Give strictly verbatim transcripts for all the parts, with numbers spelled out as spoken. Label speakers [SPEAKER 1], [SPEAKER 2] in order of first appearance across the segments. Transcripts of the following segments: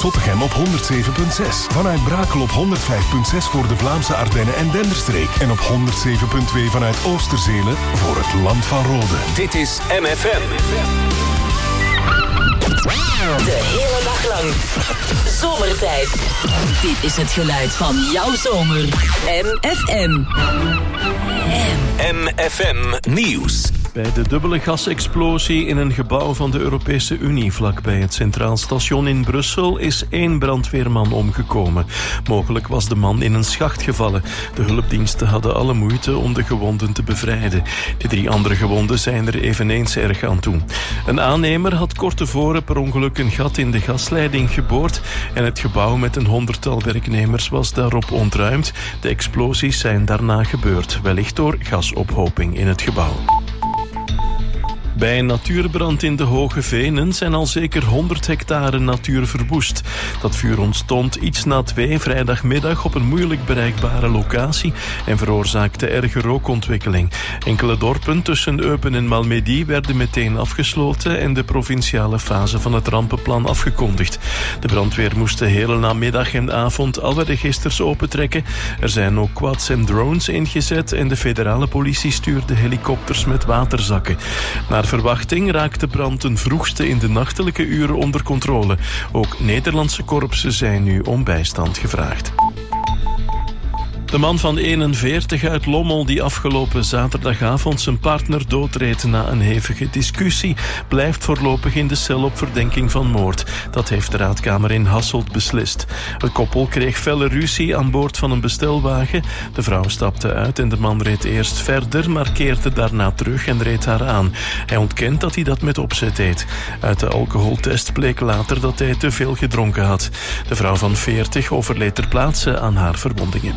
[SPEAKER 1] Zottegem op honderd zeven komma zes. Vanuit Brakel op honderd vijf komma zes voor de Vlaamse Ardennen en Denderstreek. En op honderd zeven komma twee vanuit Oosterzelen voor het Land van Rode.
[SPEAKER 2] Dit is M F M.
[SPEAKER 3] De hele dag lang. Zomertijd. Dit is het geluid van jouw zomer. M F M.
[SPEAKER 2] M F M Nieuws.
[SPEAKER 4] Bij de dubbele gasexplosie in een gebouw van de Europese Unie vlakbij het Centraal Station in Brussel is één brandweerman omgekomen. Mogelijk was de man in een schacht gevallen. De hulpdiensten hadden alle moeite om de gewonden te bevrijden. De drie andere gewonden zijn er eveneens erg aan toe. Een aannemer had kort tevoren per ongeluk een gat in de gasleiding geboord en het gebouw met een honderdtal werknemers was daarop ontruimd. De explosies zijn daarna gebeurd, wellicht door gasophoping in het gebouw. Bij een natuurbrand in de Hoge Venen zijn al zeker honderd hectare natuur verwoest. Dat vuur ontstond iets na twee vrijdagmiddag op een moeilijk bereikbare locatie en veroorzaakte erge rookontwikkeling. Enkele dorpen tussen Eupen en Malmedy werden meteen afgesloten en de provinciale fase van het rampenplan afgekondigd. De brandweer moest de hele namiddag en avond alle registers opentrekken. Er zijn ook quads en drones ingezet en de federale politie stuurde helikopters met waterzakken. Naar verwachting raakt de brand ten vroegste in de nachtelijke uren onder controle. Ook Nederlandse korpsen zijn nu om bijstand gevraagd. De man van eenenveertig uit Lommel die afgelopen zaterdagavond zijn partner doodreed na een hevige discussie, blijft voorlopig in de cel op verdenking van moord. Dat heeft de raadkamer in Hasselt beslist. Het koppel kreeg felle ruzie aan boord van een bestelwagen. De vrouw stapte uit en de man reed eerst verder, maar keerde daarna terug en reed haar aan. Hij ontkent dat hij dat met opzet deed. Uit de alcoholtest bleek later dat hij te veel gedronken had. De vrouw van veertig overleed ter plaatse aan haar verwondingen.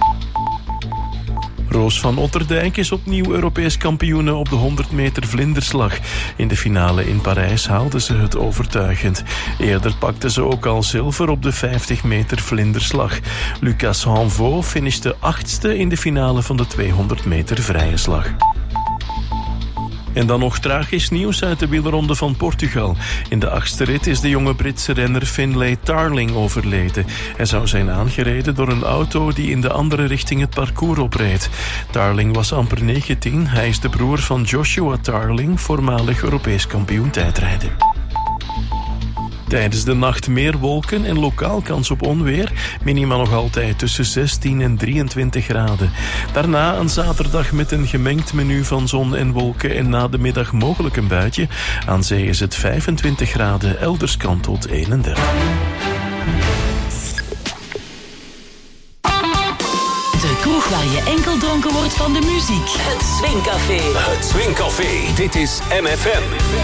[SPEAKER 4] Roos van Otterdijk is opnieuw Europees kampioene op de honderd meter vlinderslag. In de finale in Parijs haalde ze het overtuigend. Eerder pakte ze ook al zilver op de vijftig meter vlinderslag. Lucas Hanvaux finishte achtste in de finale van de tweehonderd meter vrije slag. En dan nog tragisch nieuws uit de wielronde van Portugal. In de achtste rit is de jonge Britse renner Finlay Tarling overleden. Hij zou zijn aangereden door een auto die in de andere richting het parcours opreed. Tarling was amper negentien. Hij is de broer van Joshua Tarling, voormalig Europees kampioen tijdrijden. Tijdens de nacht meer wolken en lokaal kans op onweer. Minima nog altijd tussen zestien en drieëntwintig graden. Daarna een zaterdag met een gemengd menu van zon en wolken en na de middag mogelijk een buitje. Aan zee is het vijfentwintig graden, elders kant tot eenendertig.
[SPEAKER 3] De kroeg waar je enkel dronken wordt van de muziek. Het Swingcafé.
[SPEAKER 2] Het Swingcafé. Dit is M F M.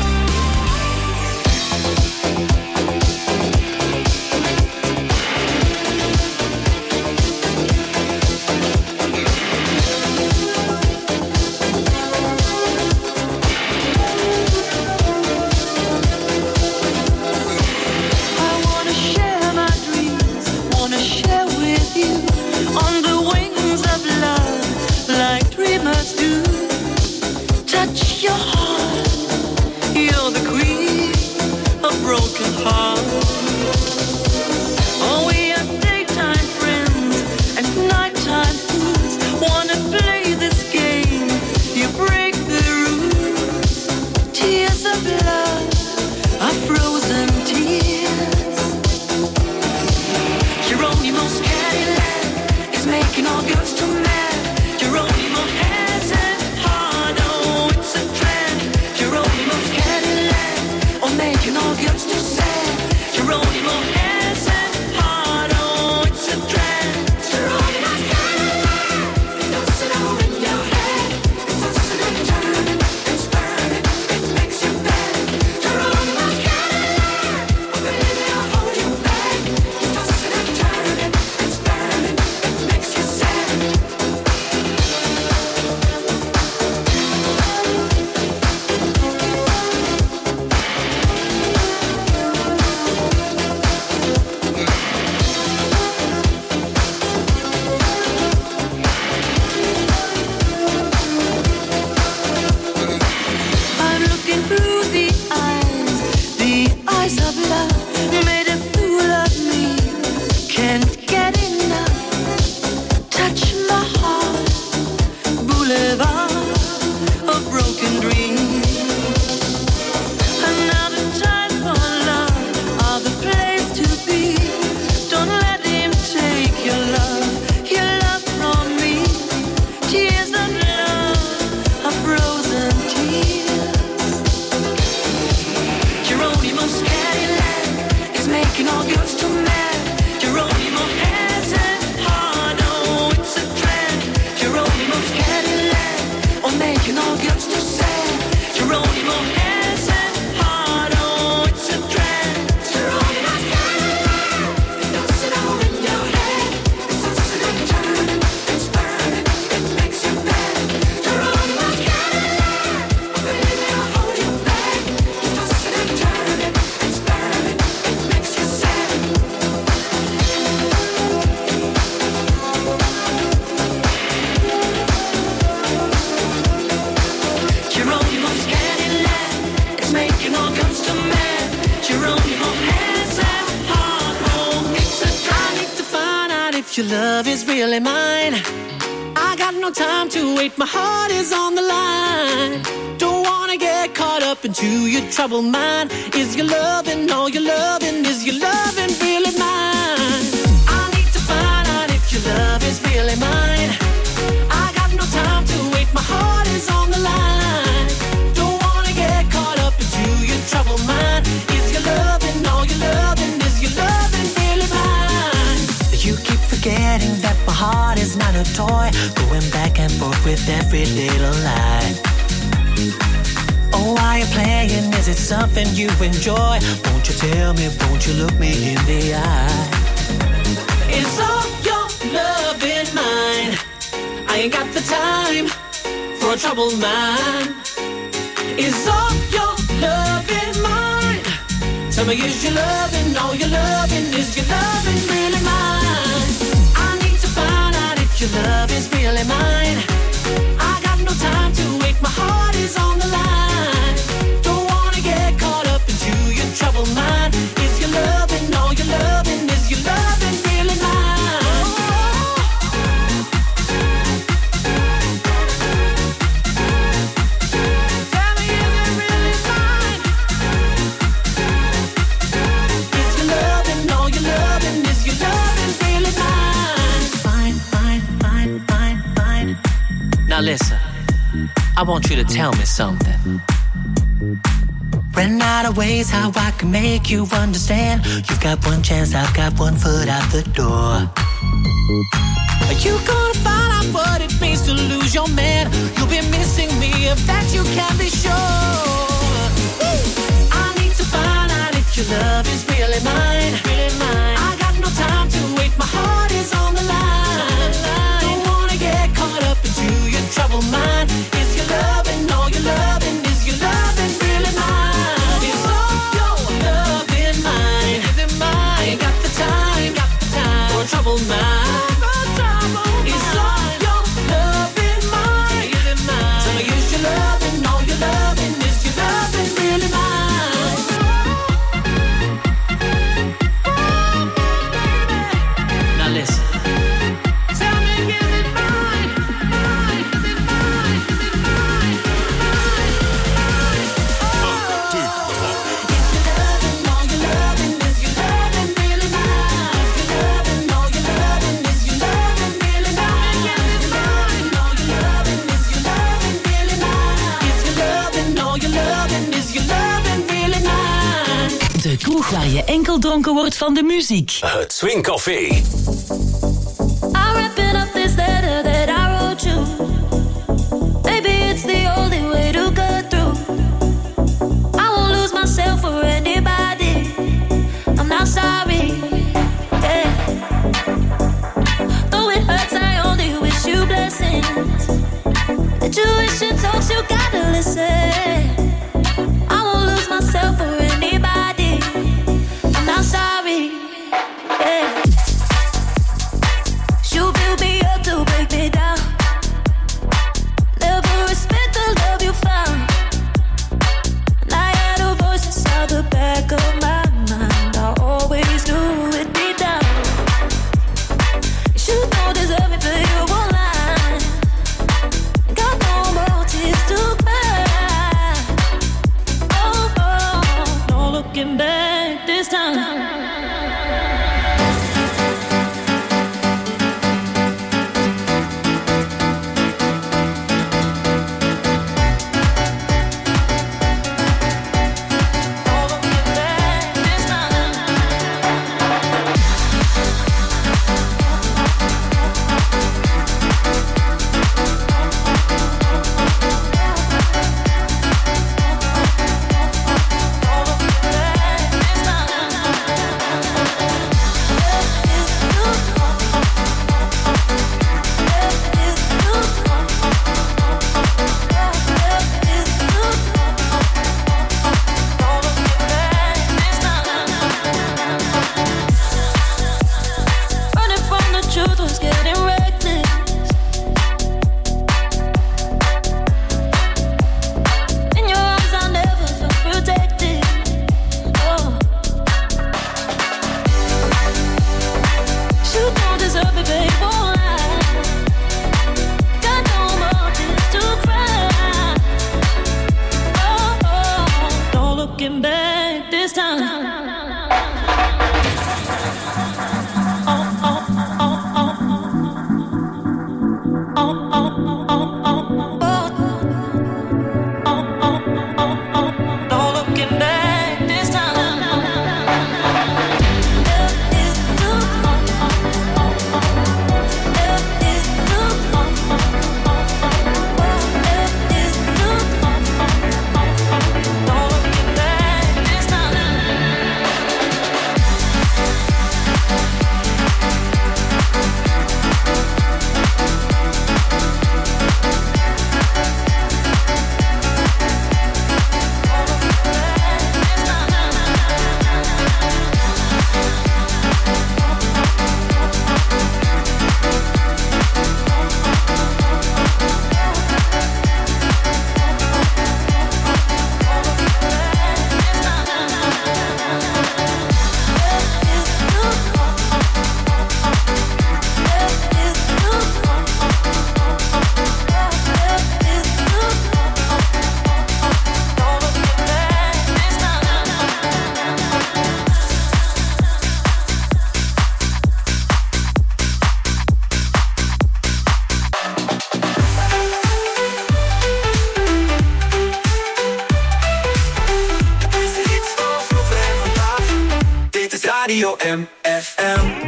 [SPEAKER 5] your love is really mine. I got no time to wait, my heart is on the line. Don't wanna get caught up into your troubled mind. Is your loving, all your loving, is your loving really mine? I need to find out if your love is really mine. I got no time to wait, my heart is on the line. Don't wanna get caught up into your troubled mind. Is your loving, all your loving, is your loving really mine? You keep forgetting that my heart is not a toy, going back and forth with every little lie. Oh, why you playing? Is it something you enjoy? Won't you tell me, won't you look me in the eye? Is all your love in mine? I ain't got the time for a troubled mind. Is all your love in mine? Tell me, is your loving, all your loving, is your loving really mine? I need to find out if your love is really mine. I got no time to wait, my heart is on the line. Don't wanna get caught up into your troubled mind. Is your loving, all your loving, is your loving really mine? Tell me, is it really mine? Is your loving, all your loving, is your loving really mine? Fine, fine, fine, fine, fine. Now listen, I want you to tell me something. Ran out of ways how I can make you understand. You've got one chance, I've got one foot out the door. Are you gonna find out what it means to lose your man? You'll be missing me, of that you can be sure. I need to find out if your love is really mine. Really mine. I got no time to wait, my heart is on the line. Don't wanna get caught up into your troubled mind. Is your loving, all your loving, is your loving really mine? Is all your love in mine? Is it mine? I ain't got the time, got the time for a troubled mind. Is all your love in mine? Is it mine? Tell me, is your loving, all your loving, is your loving really mine? Now listen. Tell me, is it mine? Mine? Is it mine? Is it mine? Is your loving, all your loving, is your loving really mine? Is your loving, all your loving, is your loving really mine? Is your loving, all your loving, is your loving really mine? Is your loving, all your loving, is your loving really mine?
[SPEAKER 3] De kroeg waar je enkel dronken wordt van de muziek.
[SPEAKER 2] Het Swing Café.
[SPEAKER 6] I'm wrapping up this letter that I wrote you. Maybe it's the only way to get through. I won't lose myself for anybody. I'm not sorry. Yeah. Though it hurts, I only wish you blessings. The tuition talks, you gotta listen. I won't lose myself for anybody. I'm not sorry. Yeah.
[SPEAKER 7] Radio M F M.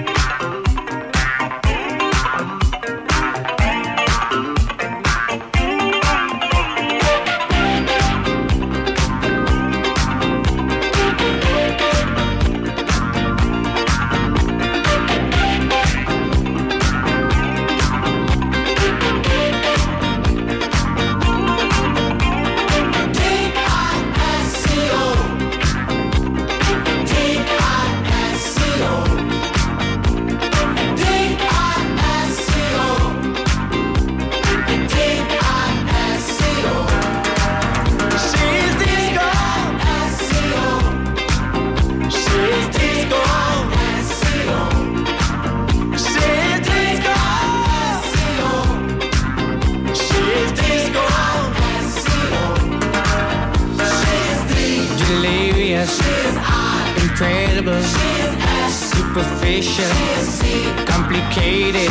[SPEAKER 8] Incredible, superficial, complicated.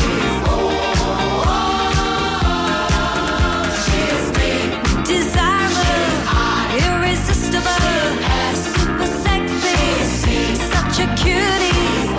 [SPEAKER 6] Desirable, irresistible, super sexy, such a cutie.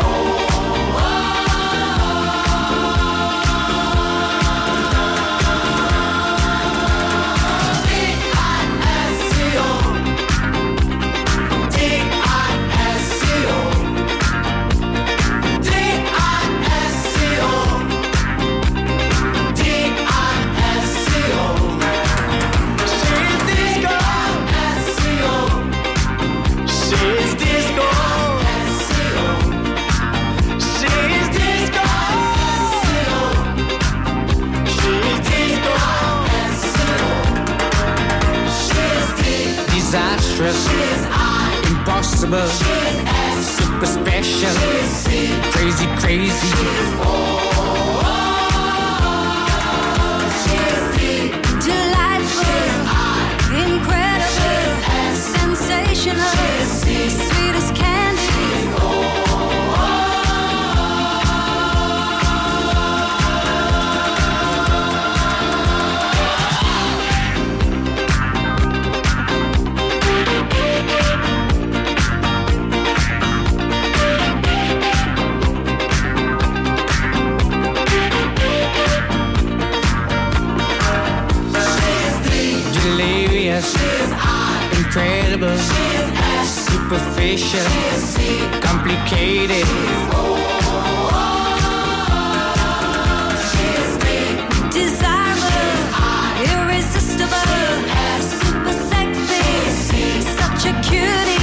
[SPEAKER 8] Impossible, super special, crazy, crazy.
[SPEAKER 6] Delightful, incredible, sensational, sweet as candy.
[SPEAKER 8] Incredible, superficial, complicated.
[SPEAKER 6] Desirable, irresistible, super sexy, such a cutie.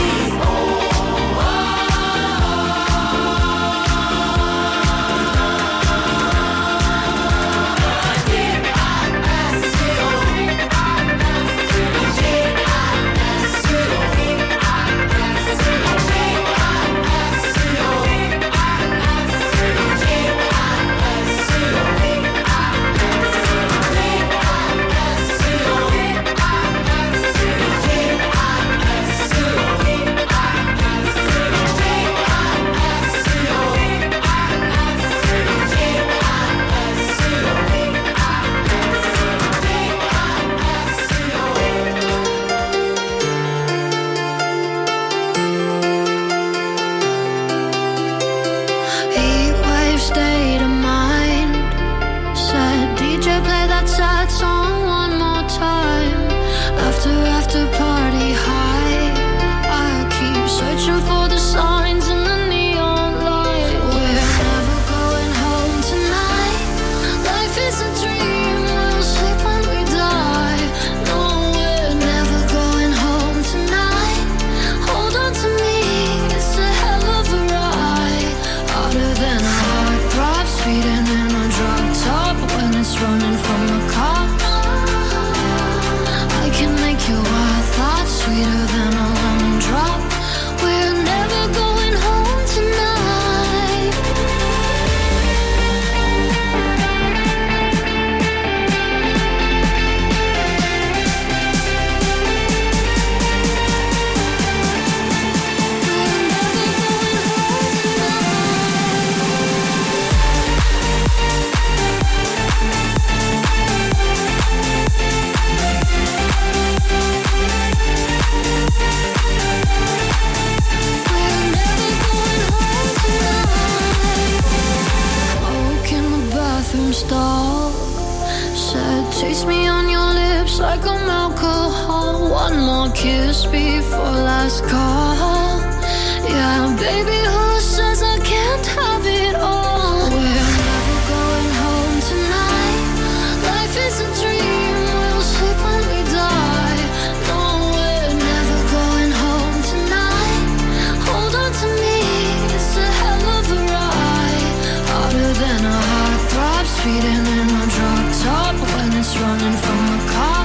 [SPEAKER 6] stop. Said, taste me on your lips like I'm alcohol. One more kiss before last call. Yeah, baby, who says I can't have it all? We're never going home tonight. Life is a dream, we'll sleep when we die. No, we're never going home tonight. Hold on to me, it's a hell of a ride. Harder than a heart throb, speeding in a drop top. When it's running from a cop,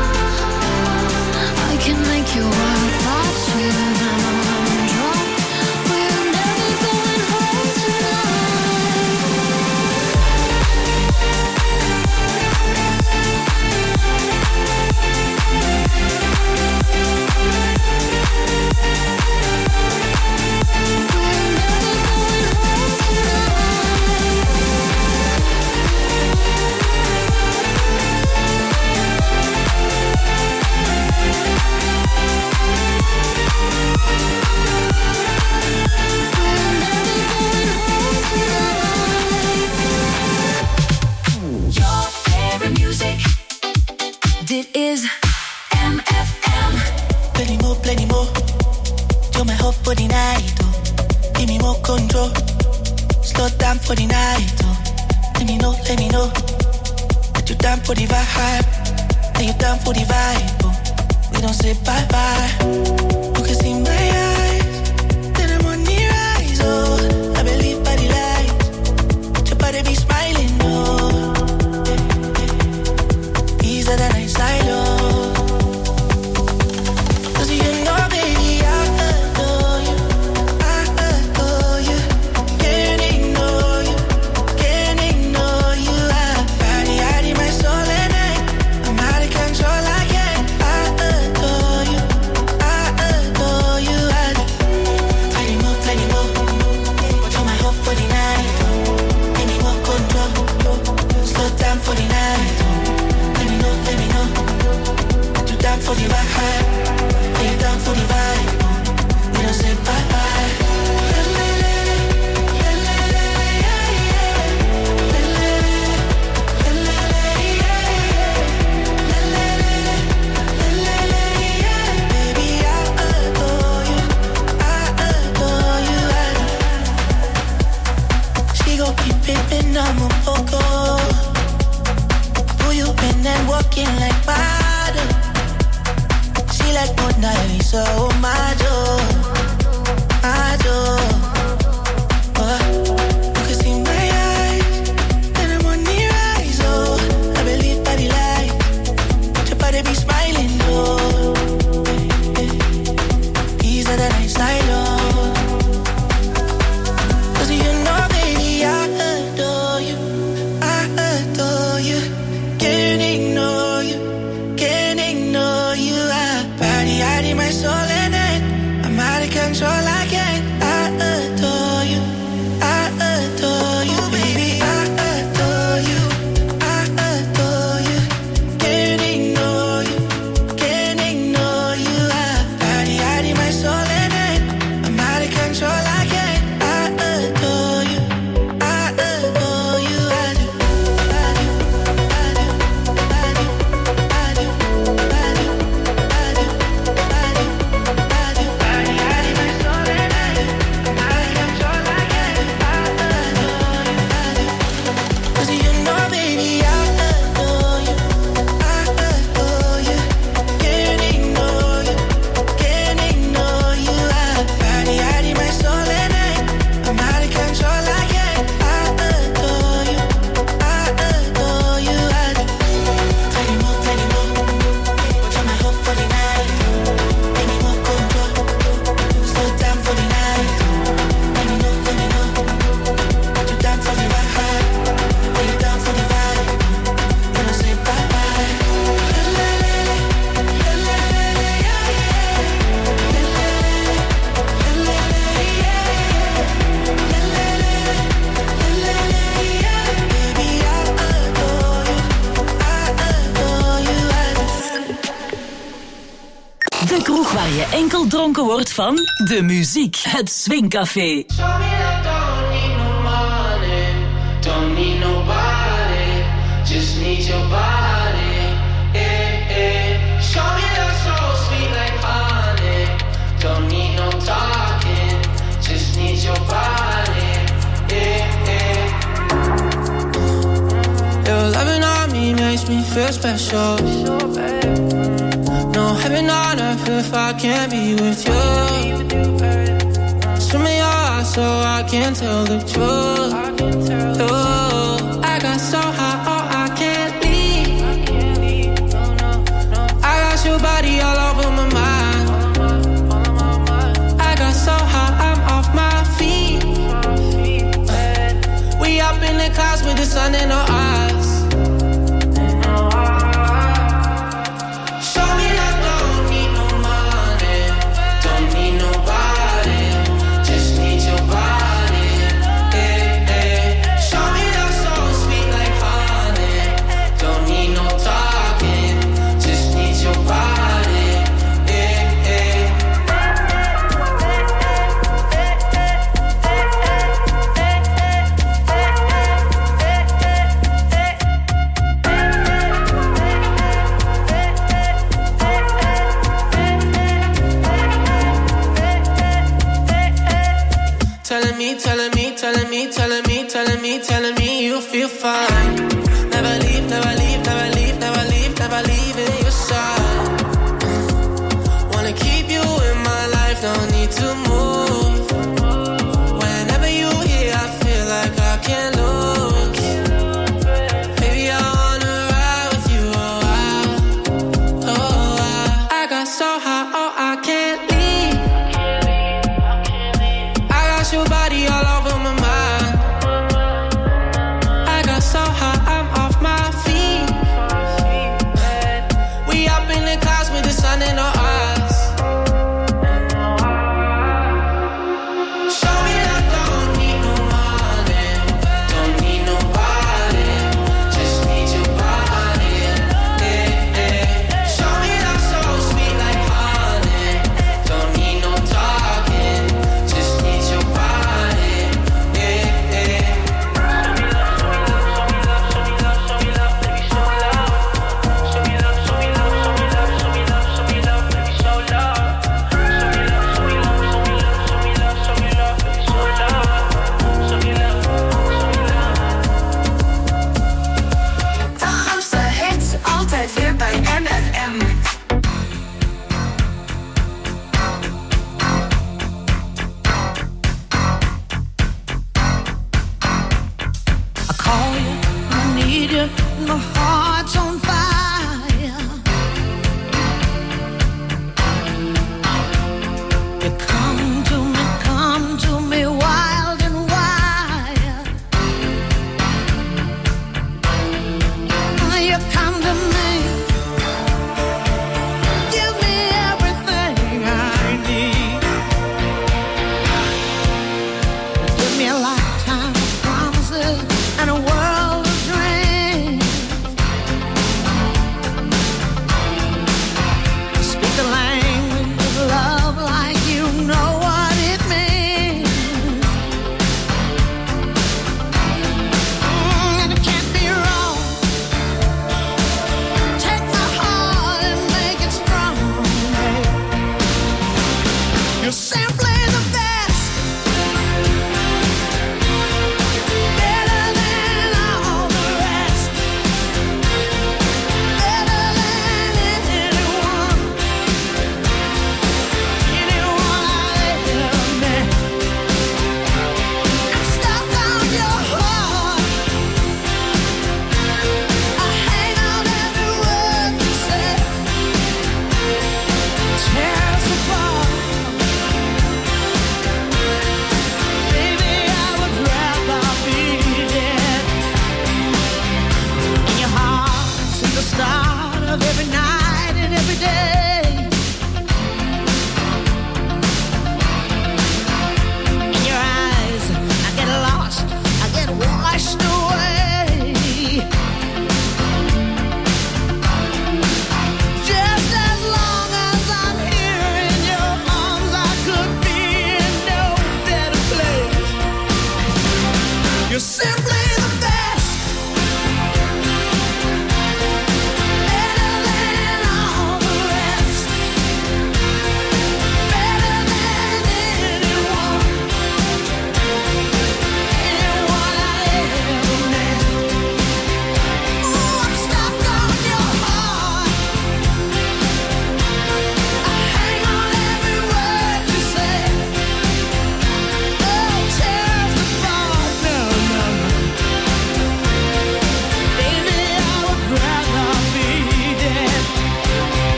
[SPEAKER 6] I can make your wild thoughts sweeter than a lemon drop. We're never going home tonight. Dit is M F M.
[SPEAKER 9] Plenty more, plenty more. You're my hope for the night, oh. Give me more control. Slow down for the night, oh. Let me know, let me know. That you down for the vibe. That you down for the vibe, oh. We don't say bye-bye. You can see my eyes. Then I'm on the rise, oh. I believe by the light. Your body be smiling, oh. Easier than I silo. Cause you know, baby, I adore you. I adore you. Can't ignore you. Can't ignore you. I body out in my soul and I, I'm out of control. I can't. I adore you. I adore you. I plenty more, plenty more. You're my hope for the night. Give me more control. Slow down for the night. Let me know, you down for the vibe, you down for the vibe. We don't say bye bye. Baby, I adore you, I adore you. She gon' keep pimpin' on my poco. You been and walking like water. She like Mona Lisa, oh my joy, my joy. Oh, you can see my eyes, and I'm on the rise, oh. I believe by the light, your body be smiling, oh. Easier than I silo. Cause you know, baby, I adore you, I adore you. Can't ignore you, can't ignore you. I body out in my soul and I, I'm out of control. I can't. I adore you, I adore you, baby. I adore you, I adore you. Can't ignore you, can't ignore you. I body out in my soul and I, I'm out of control. I can't. I adore you, I adore you. I do, I do.
[SPEAKER 3] De kroeg waar je enkel dronken wordt van de muziek. Het Swingcafé.
[SPEAKER 8] Show me that don't need no money, don't need nobody.
[SPEAKER 9] feel special. No heaven on earth if I can't be with you. Swim in your eyes so I can tell the truth. Oh, I got so high, oh, I can't leave. I got your body all over my mind. I got so high, I'm off my feet. We up in the clouds with the sun in our eyes. Telling me you feel fine. Never leave, never leave, never leave, never leave, never leave in your side. Wanna keep you in my life, don't need to move. Whenever you here, I feel like I can't lose. Baby, I wanna ride with you, oh, I, oh, I, I got so high, oh, I can't leave. I got your body all over my mind. So high, I'm off my feet. We up in the clouds with the sun in our eyes. Show me that don't need no money, don't need nobody, just need your body. Yeah, yeah. Show me that so sweet like honey, don't need no talking, just need your body. Yeah, yeah.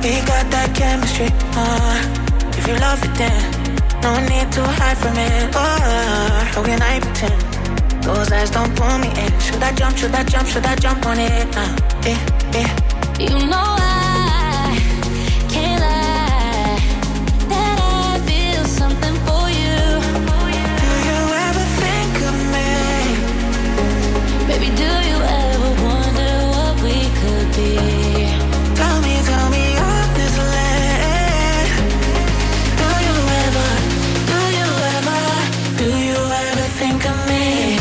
[SPEAKER 9] We got that chemistry, uh, if you love it then no need to hide from it, oh, how can I pretend? Those eyes don't pull me in. Should I jump, should I jump, should I jump on it? Uh, eh, eh.
[SPEAKER 6] You know I can't lie that I feel something for you.
[SPEAKER 9] Do you ever think of me?
[SPEAKER 6] Baby, do you ever wonder what we could be?
[SPEAKER 9] Tell me, tell me honestly. Do you ever, do you ever, do you ever think of me?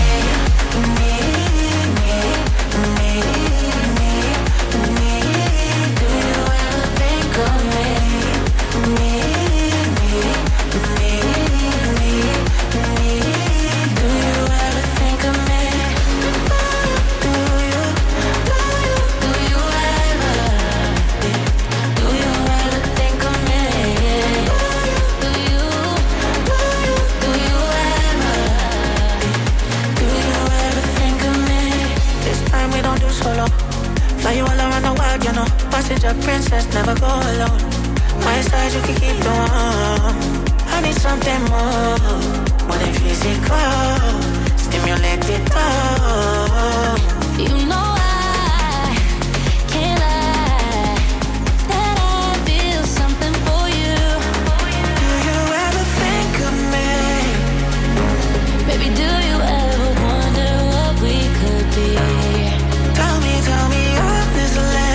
[SPEAKER 9] Fly you all around the world, you know. Passenger princess, never go alone. My side, you can keep the one. I need something more, more than physical. Stimulate it all.
[SPEAKER 6] You know I can't lie that I feel something for you.
[SPEAKER 9] Do you ever think of me?
[SPEAKER 6] Baby, do you ever wonder what we could be?
[SPEAKER 9] Tell me, tell me honestly.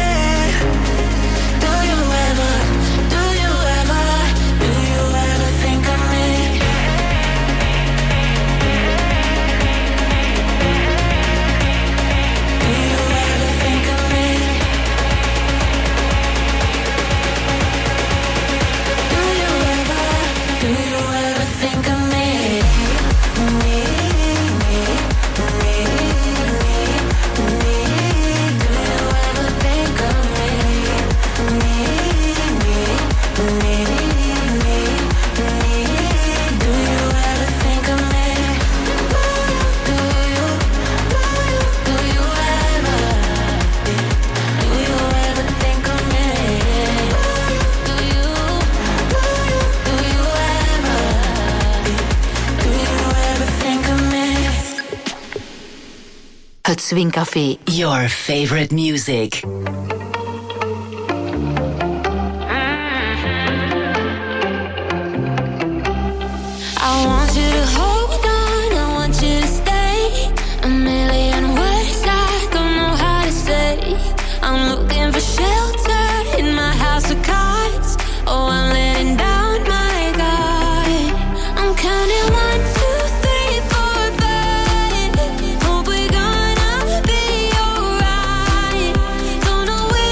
[SPEAKER 9] Do you ever, do you ever, do you ever think of me? Do you ever think of me? Do you ever, do you ever think of me? Me, me, me, me.
[SPEAKER 3] Het Swingcafé, your favorite music.
[SPEAKER 6] I want you to hold on, I want you to stay. A million words I don't know how to say. I'm looking for shelter in my house of cards. Oh, I'm letting down my guard. I'm counting one, two, three, four, five. Hope we're gonna be alright. Don't know where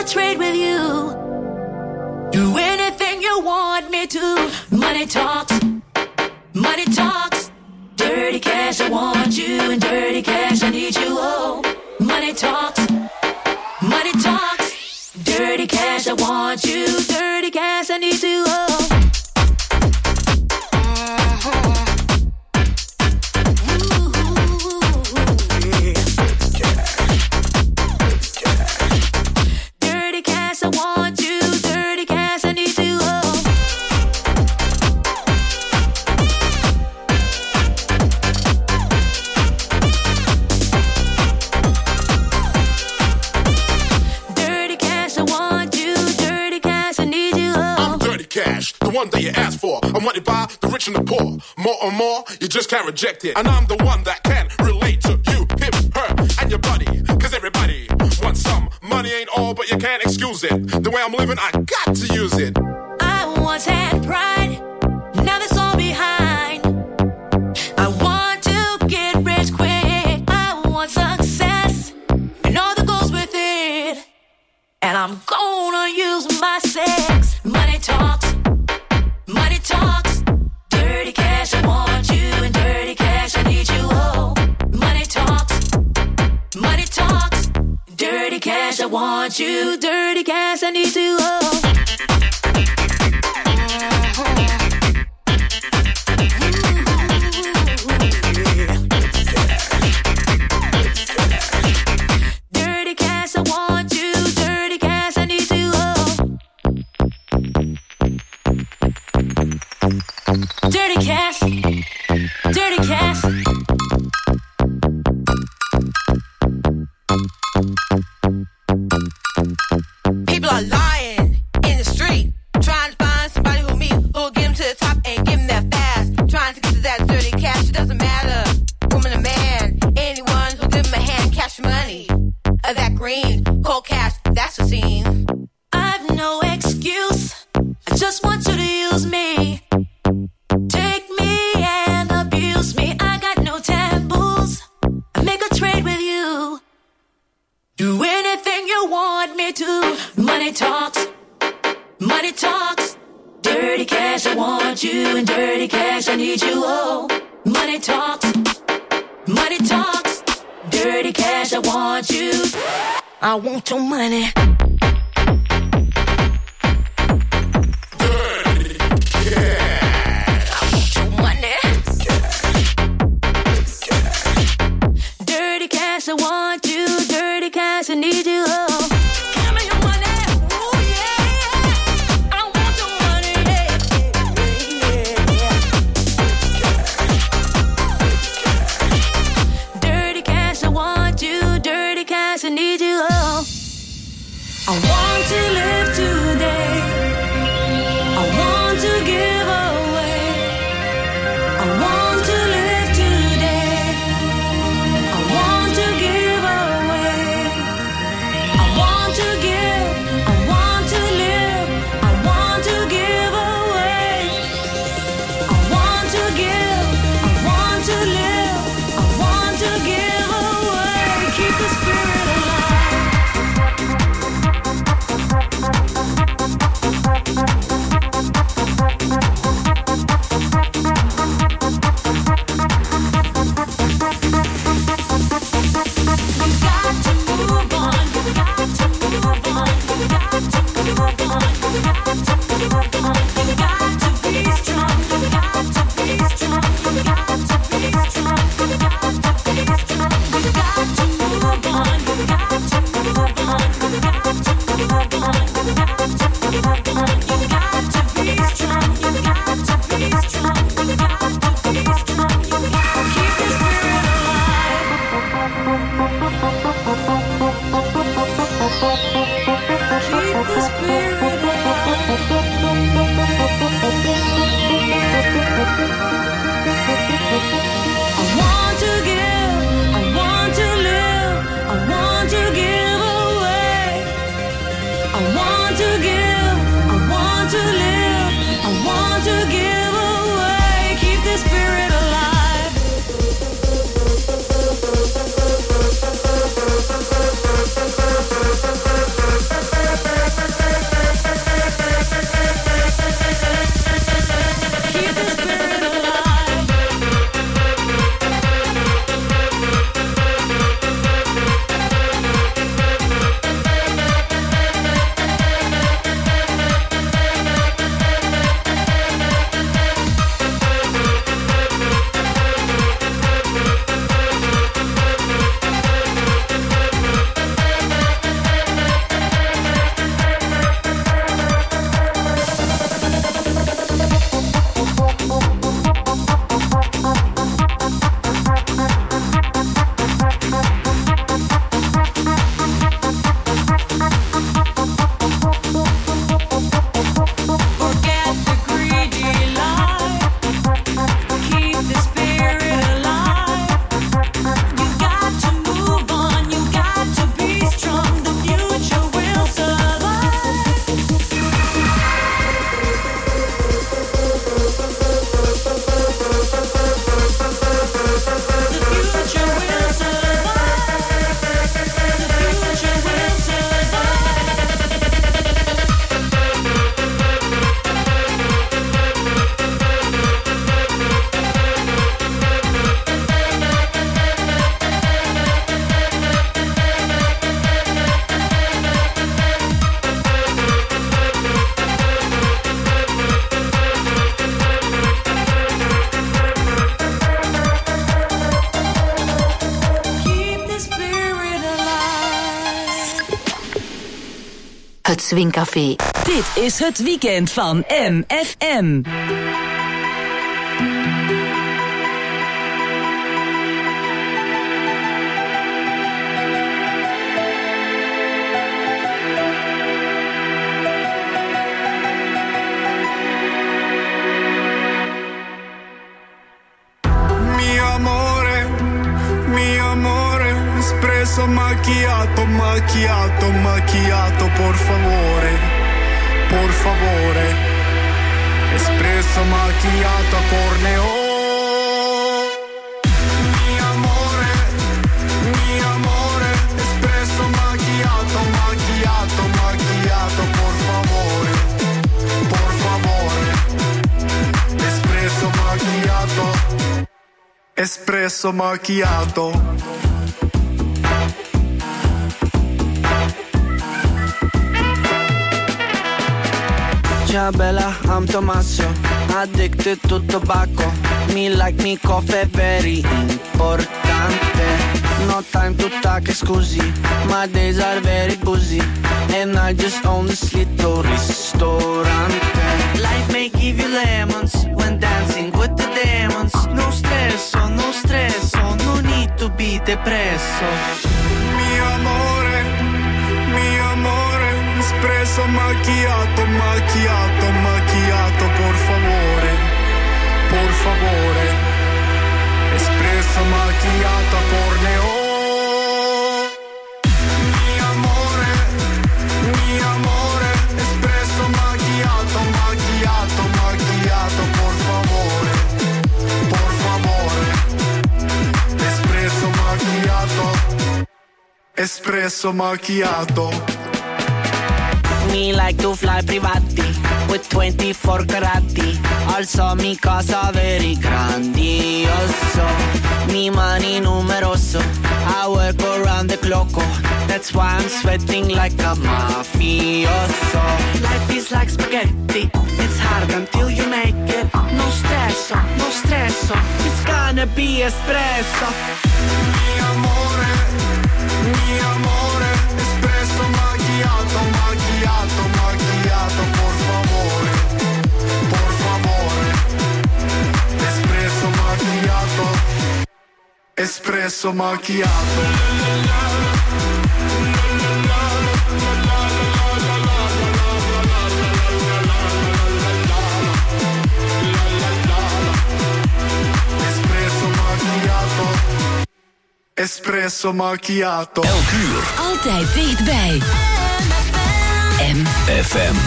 [SPEAKER 6] trade with you. Do anything you want me to. Money talks, money talks. Dirty cash, I want you, and dirty cash, I need you. Oh, money talks, money talks. Dirty cash, I want you, dirty cash, I need you. Oh.
[SPEAKER 10] One that you ask for. I'm wanted by the rich and the poor. More and more, you just can't reject it. And I'm the one that can relate to you, him, her, and your buddy. Cause everybody wants some. Money ain't all, but you can't excuse it. The way I'm living, I got to use it.
[SPEAKER 6] I once had pride, now that's all behind. I want to get rich quick. I want success, and all that goes with it. And I'm gonna use my sex. Money talks, money talks. Dirty cash, I want you, and dirty cash, I need you. Oh, money talks, money talks. Dirty cash, I want you, dirty cash, I need you. Oh. Dirty cash, dirty cash.
[SPEAKER 11] People are lying in the street, trying to find somebody who me, who'll get them to the top and give them that fast. Trying to get to that dirty cash, it doesn't matter, woman or man. Anyone who'll give them a hand, cash money. Uh, that green, cold cash, that's the scene.
[SPEAKER 6] I've no excuse, I just want you to use me. Take me and abuse me. I got no taboos. I make a trade with you. Do anything you want me to. Money talks, money talks. Dirty cash, I want you, and dirty cash, I need you. Oh, money talks, money talks. Dirty cash, I want you. I want your money. I want you, dirty cash, I need you. Oh, give me your money, ooh yeah. I want your money, yeah, yeah, yeah. Dirty cash, I want you, dirty cash, I need you. Oh.
[SPEAKER 3] Swing Café. Dit is het weekend van M F M.
[SPEAKER 12] Macchiato, macchiato, macchiato, por favore, por favore. Espresso macchiato a corneo. Mi amore, mi amore. Espresso macchiato, macchiato, macchiato, por favore, por favore. Espresso macchiato, espresso macchiato.
[SPEAKER 13] Ciao bella, I'm Tommaso, addicted to tobacco. Me like me coffee, very importante. No time to talk, scusi, my days are very busy. And I just own this little ristorante. Life may give you lemons when dancing with the demons. No stresso, no stresso, no need to be depresso.
[SPEAKER 12] Mi amore, mi amore. Espresso macchiato, macchiato, macchiato, por favore, por favore. Espresso macchiato a corneo. Mi amore, mi amore. Espresso macchiato, macchiato, macchiato, por favore, por favore. Espresso macchiato, espresso macchiato.
[SPEAKER 13] Me like to fly privati with twenty-four carati. Also mi casa very grandioso. Mi money numeroso. I work around the clock. That's why I'm sweating like a mafioso. Life is like spaghetti. It's hard until you make it. No stresso, no stresso. It's gonna be espresso.
[SPEAKER 12] Mi amore, mi amore. Espresso macchiato, macchiato, macchiato, por favore, por favore. Espresso macchiato, espresso macchiato. Espresso macchiato.
[SPEAKER 2] Elk uur.
[SPEAKER 3] Altijd dichtbij. M F M.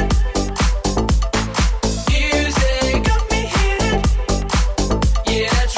[SPEAKER 14] Yeah, that's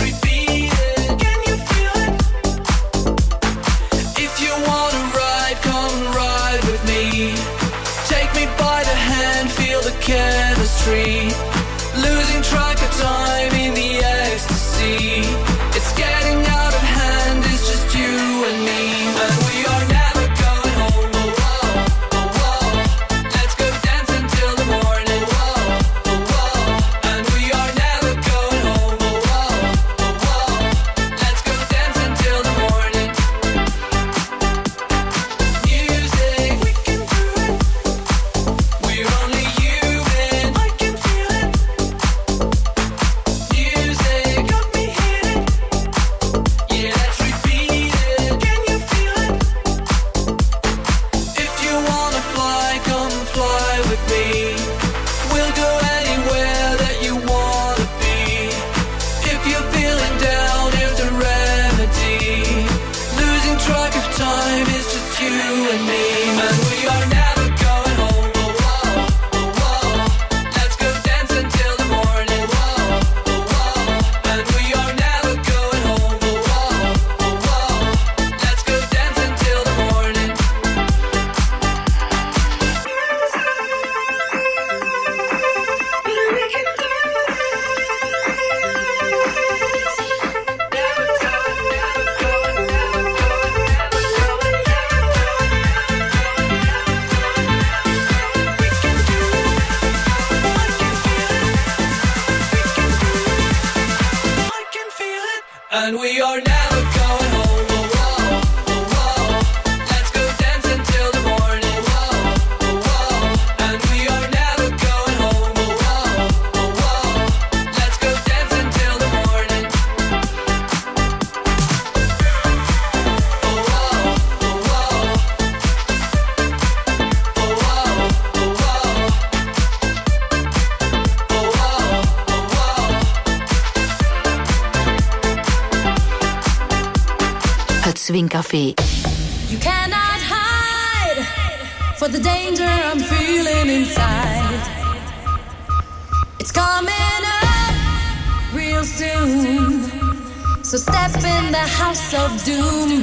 [SPEAKER 3] Swing Café.
[SPEAKER 6] You cannot hide for the danger I'm feeling inside. It's coming up real soon. So step in the house of doom.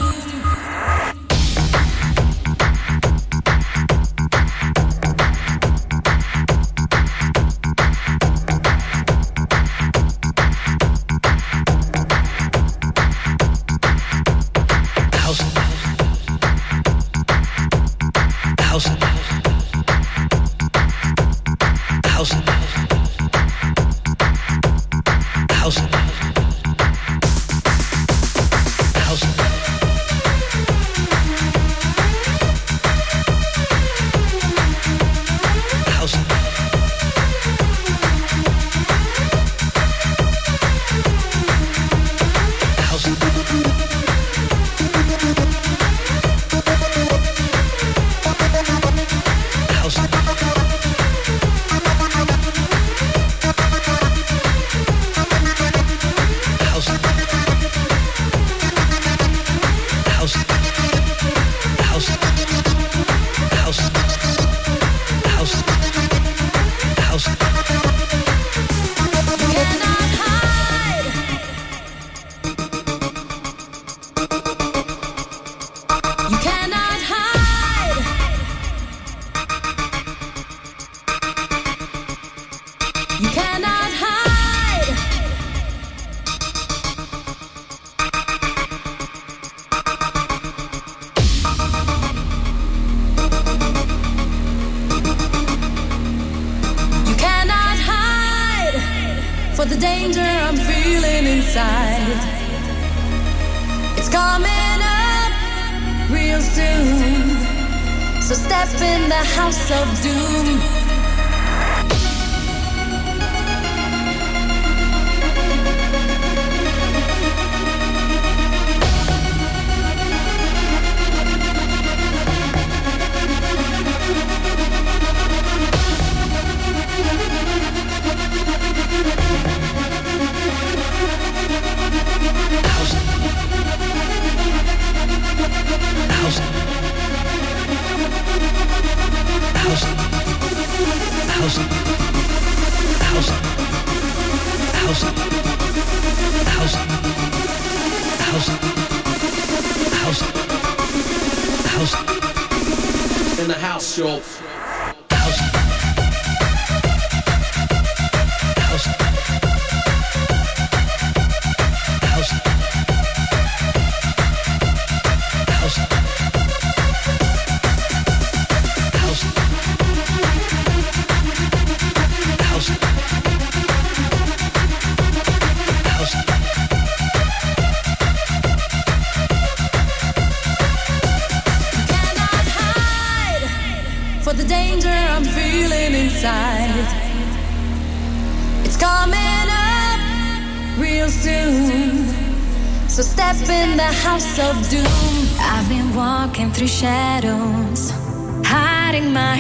[SPEAKER 6] Through shadows, hiding my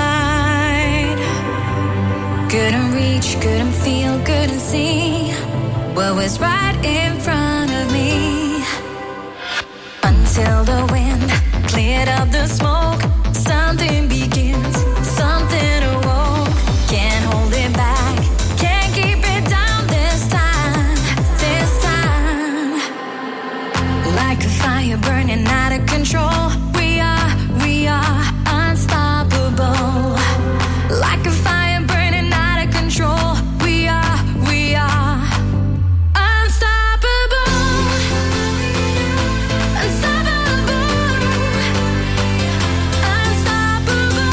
[SPEAKER 6] light. Couldn't reach, couldn't feel, couldn't see what was right in front of me. Until the wind cleared up the smoke, something begins, something awoke. Can't hold it back, can't keep it down this time, this time. Like a fire burning out of control. We are unstoppable. Like a fire burning out of control. We are, we are unstoppable. Unstoppable. Unstoppable.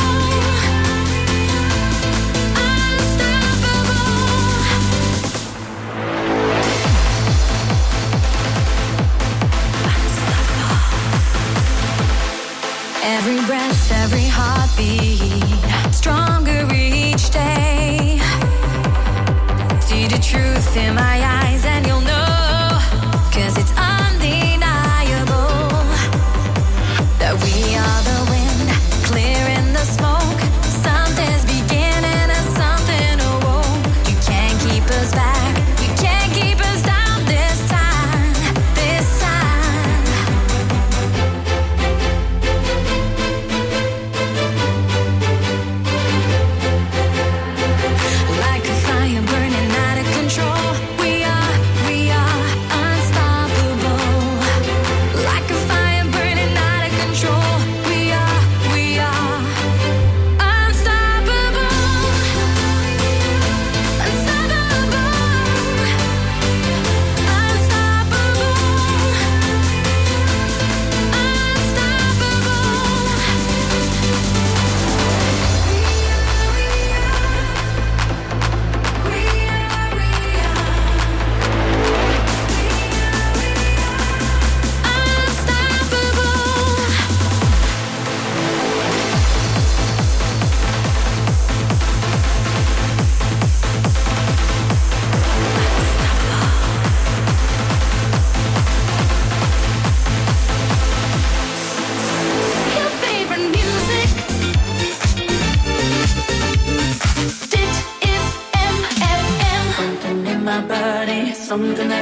[SPEAKER 6] Every breath, every heartbeat, stronger each day. See the truth in my eyes and you'll know, 'cause it's undeniable that we are the wind, clearing the smoke. Something's beginning and something awoke. You can't keep us back, you can't keep us down this time, this time.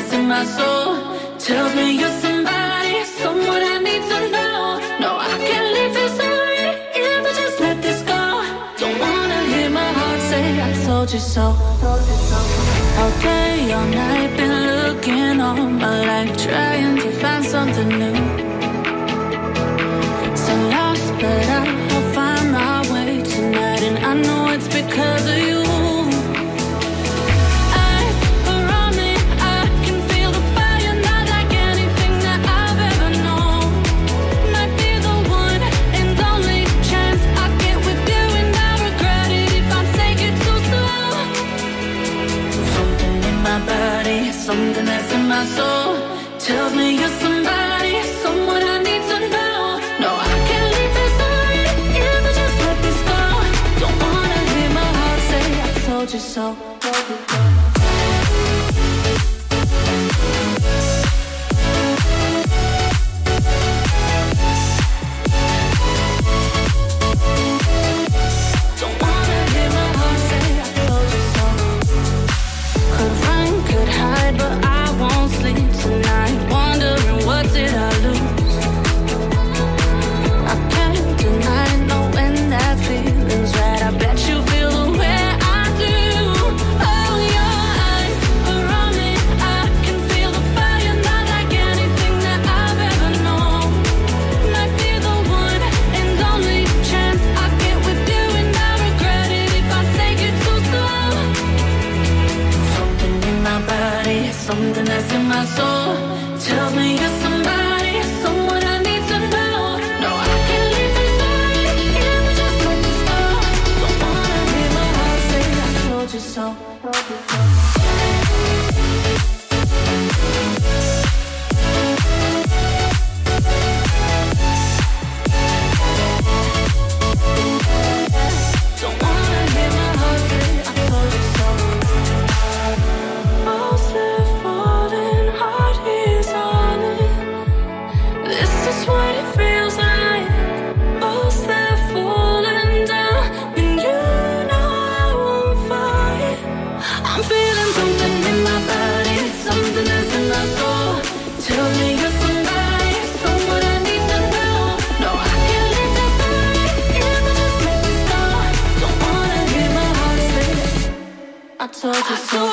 [SPEAKER 6] that's in my soul tells me you're somebody, someone I need to know. No, I can't leave this already if I just let this go. Don't wanna hear my heart say I told you so. All day, all night, been looking all my life, trying to find something new. So lost, but I'll find my way tonight, and I know it's because of you. Something that's in my soul tells me you're somebody, someone I need to know. No, I can't leave this already if I just let this go. Don't wanna hear my heart say I told you so. Something that's in my soul tells me you're somebody, someone I need to know. No, I can't leave this already if I just let this go. Don't wanna hear my heart say I told you so. I told you so.